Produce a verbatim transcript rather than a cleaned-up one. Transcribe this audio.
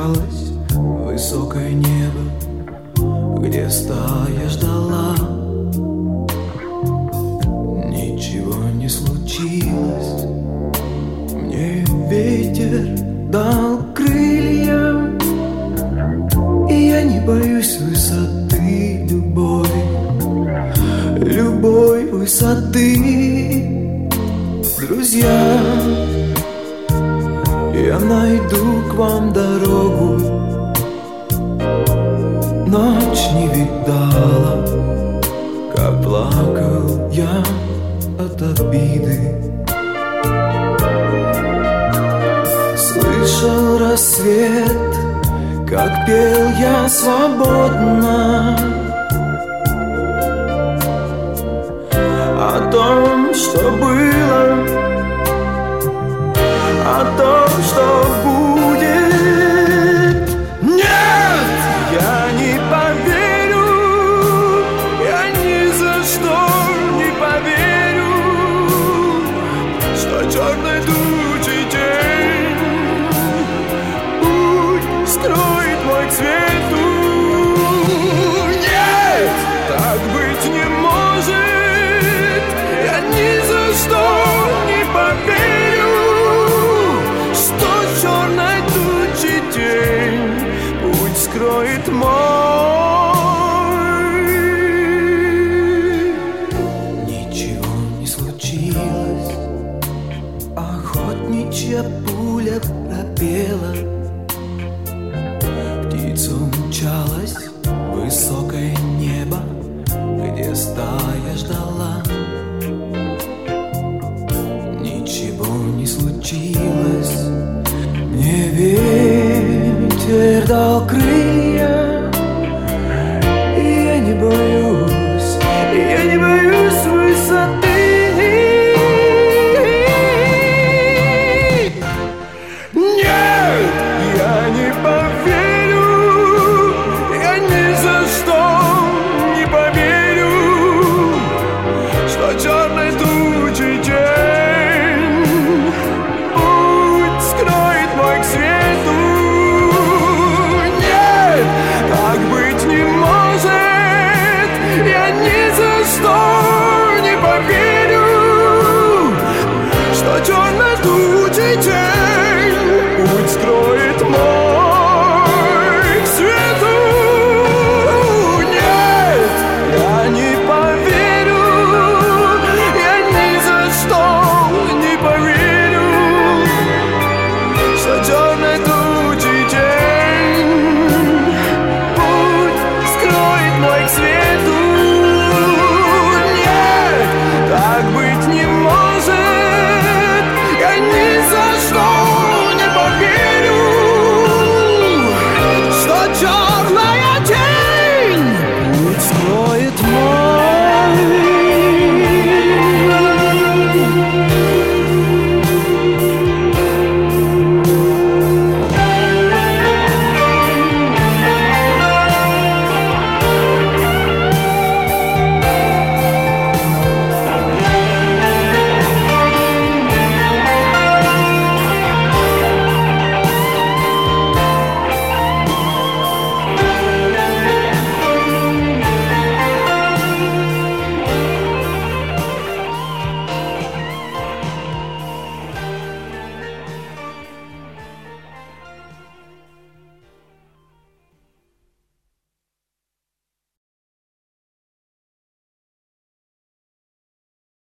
умчалась в высокое небо, где стая ждала. Ничего не случилось, мне ветер дал крылья, и я не боюсь высоты любой, любой высоты. Друзья, я найду к вам дорогу. Ночь не видала, как плакал я от обиды. Слышал рассвет, как пел я свободно о том, что было, о том, что будет. Нет, я не поверю, я ни за что не поверю, что черной тучей тень путь строит мой цвету. Нет, так быть не может, я ни за что не поверю, что черной тучи тень путь скроет мой. Ничего не случилось, охотничья пуля пропела, птица умчалась в высокое небо, где стая ждала. Ничего не случилось, мне ветер дал крылья,